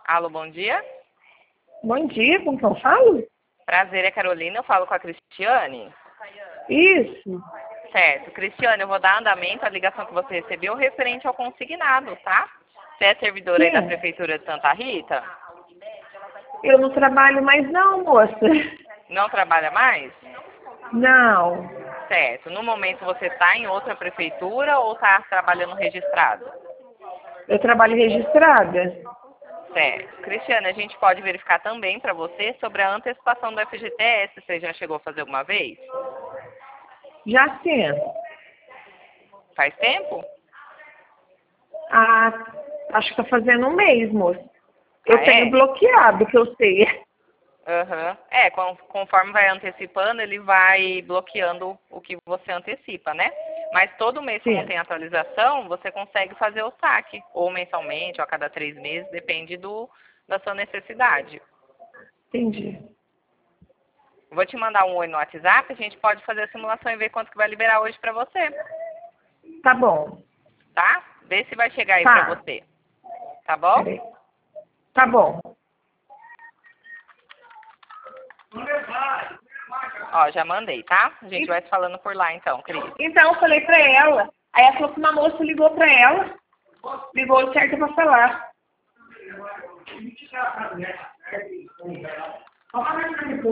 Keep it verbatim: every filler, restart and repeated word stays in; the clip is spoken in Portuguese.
Alô, bom dia. Bom dia, com quem eu falo? Prazer, é Carolina, eu falo com a Cristiane. Isso. Certo. Cristiane, eu vou dar andamento à ligação que você recebeu referente ao consignado, tá? Você é servidora aí da Sim. Prefeitura de Santa Rita? Eu não trabalho mais não, moça. Não trabalha mais? Não. Certo. No momento você está em outra prefeitura ou está trabalhando registrado? Eu trabalho registrada. Certo. Cristiane, a gente pode verificar também para você sobre a antecipação do F G T S. Você já chegou a fazer alguma vez? Já sim. Faz tempo? Ah, acho que está fazendo um mês, moça. Eu Ah, tenho é? bloqueado, que eu sei. Aham. É, com- conforme vai antecipando, ele vai bloqueando o que você antecipa, né? Mas todo mês, como Sim, tem atualização, você consegue fazer o saque, ou mensalmente, ou a cada três meses, depende do, da sua necessidade. entendi. Vou te mandar um oi no WhatsApp, a gente pode fazer a simulação e ver quanto que vai liberar hoje pra você, Tá bom. tá? Vê se vai chegar aí pra Tá. você, tá bom? Peraí. Tá bom. Ó, já mandei, tá? A gente vai se falando por lá então, Cris. Então, eu falei pra ela. Aí ela falou que uma moça ligou pra ela. Ligou certo pra falar.